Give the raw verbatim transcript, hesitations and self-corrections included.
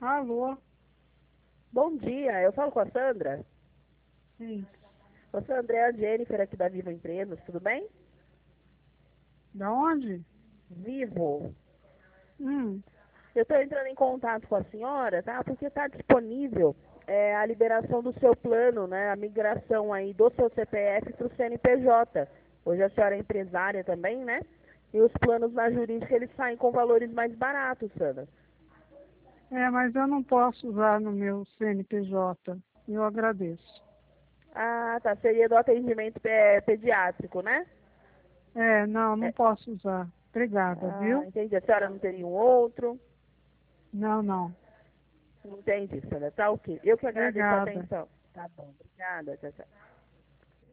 Alô? Bom dia, eu falo com a Sandra. Sim. Ô Sandra, é a Jennifer aqui da Vivo Empresas, tudo bem? Da onde? Vivo. Hum. Eu estou entrando em contato com a senhora, tá? Porque está disponível é, a liberação do seu plano, né? A migração aí do seu C P F para o C N P J. Hoje a senhora é empresária também, né? E os planos na jurídica, eles saem com valores mais baratos, Sandra. É, mas eu não posso usar no meu C N P J. Eu agradeço. Ah, tá. Seria do atendimento é, pediátrico, né? É, não, não É, posso usar. Obrigada, ah, viu? entendi. A senhora não teria um outro? Não, não. Entendi, Sandra. Tá ok. Eu que agradeço a Obrigada. atenção. Tá bom. Obrigada. Tchau, tchau.